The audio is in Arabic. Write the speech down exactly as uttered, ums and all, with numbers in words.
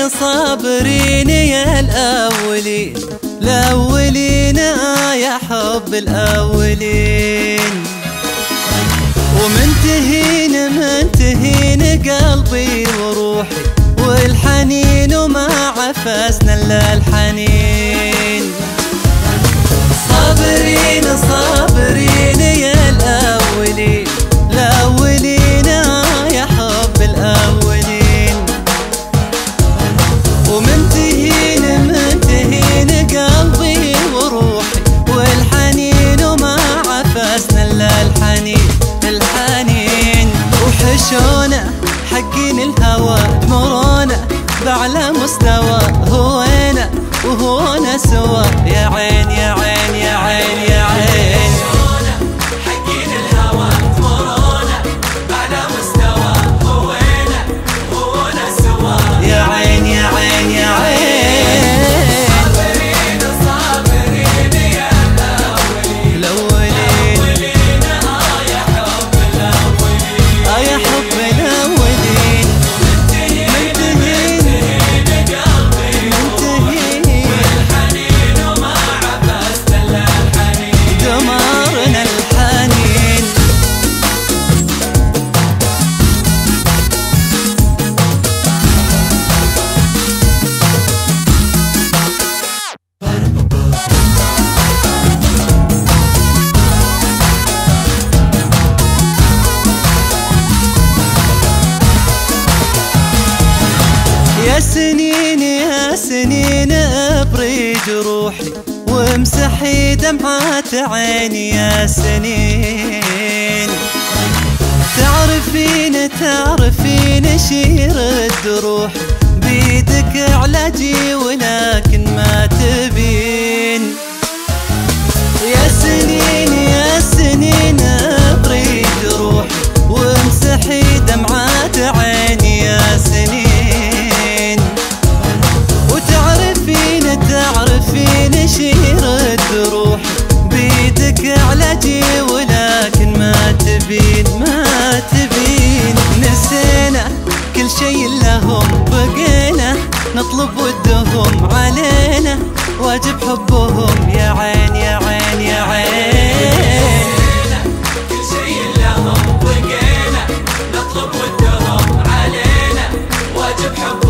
صابرين يا الأولين، الأولين يا حب الأولين. ومنتهين منتهين قلبي وروحي والحنين، وما عفسنا إلا الحنين. صابرين صابرين يا الأولين، الأولين يا حب الأولين. ومنتهين منتهين قلبي وروحي والحنين، وما عفسنا إلا الحنين الحنين. وحشونا حقين الهوى دمرونا بأعلى مستوى، هوينا وهونا سوا يا عين يا عين يا عين يا عين. حقين الهوى دمرونا بأعلى مستوى، هوينا وهونا سوا يا عين يا عين يا عين. صابرين صابرين يا الأولين، الأولين آه يا حب الأولين، آه يا حب الأولين. منتهين قلبي وروحي والحنين، وما عفسنا إلا الحنين دمرنا الحنين. يا سنين يا سنين ابري جروحي وامسحي دمعات عيني يا سنين. تعرفين تعرفين شير الدروح بيدك علاجي ولكن ما تبين. يا سنين يا سنين ابري جروحي وامسحي دمعات عيني يا سنين. وتعرفين تعرفين شير الدروح بيدك علاجي ولكن ما تبين ما تبين. نسينا كل شي لهم بقينا نطلب ودهم علينا، واجب حبهم يا عين يا عين يا عين. كل شي لهم بقينا نطلب ودهم علينا، واجب حب